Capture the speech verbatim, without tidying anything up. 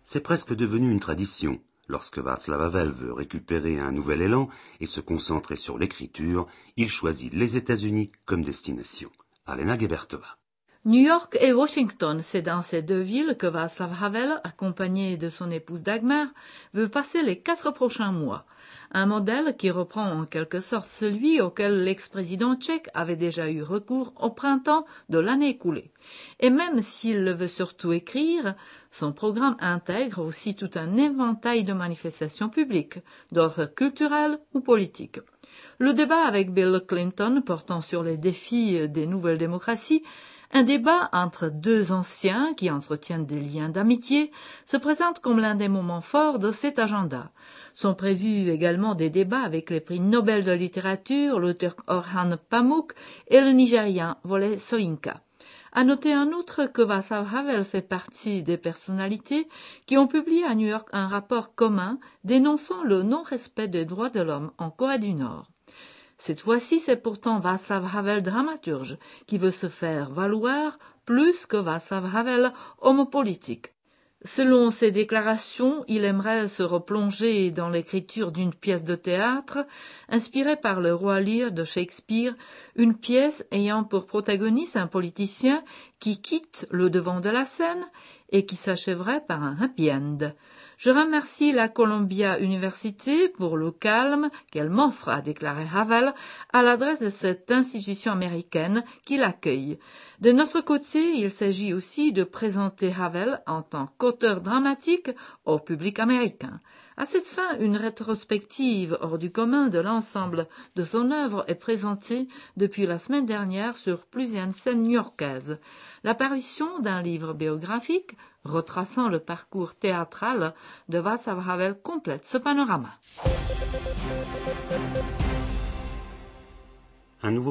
C'est presque devenu une tradition. Lorsque Václav Havel veut récupérer un nouvel élan et se concentrer sur l'écriture, il choisit les États-Unis comme destination. Alena Gebertova. New York et Washington, c'est dans ces deux villes que Václav Havel, accompagné de son épouse Dagmar, veut passer les quatre prochains mois. Un modèle qui reprend en quelque sorte celui auquel l'ex-président tchèque avait déjà eu recours au printemps de l'année écoulée. Et même s'il le veut surtout écrire, son programme intègre aussi tout un éventail de manifestations publiques, d'ordre culturel ou politique. Le débat avec Bill Clinton portant sur les défis des nouvelles démocraties, un débat entre deux anciens qui entretiennent des liens d'amitié se présente comme l'un des moments forts de cet agenda. Sont prévus également des débats avec les prix Nobel de littérature, le Turc Orhan Pamuk et le Nigérian Wole Soyinka. À noter en outre que Václav Havel fait partie des personnalités qui ont publié à New York un rapport commun dénonçant le non-respect des droits de l'homme en Corée du Nord. Cette fois-ci, c'est pourtant Václav Havel, dramaturge, qui veut se faire valoir plus que Václav Havel, homme politique. Selon ses déclarations, il aimerait se replonger dans l'écriture d'une pièce de théâtre inspirée par le Roi Lear de Shakespeare, une pièce ayant pour protagoniste un politicien qui quitte le devant de la scène et qui s'achèverait par un happy end. Je remercie la Columbia University pour le calme qu'elle m'offre, a déclaré Havel à l'adresse de cette institution américaine qui l'accueille. De notre côté, il s'agit aussi de présenter Havel en tant qu'auteur dramatique au public américain. À cette fin, une rétrospective hors du commun de l'ensemble de son œuvre est présentée depuis la semaine dernière sur plusieurs scènes new-yorkaises. La parution d'un livre biographique retraçant le parcours théâtral de Václav Havel complète ce panorama. Un nouveau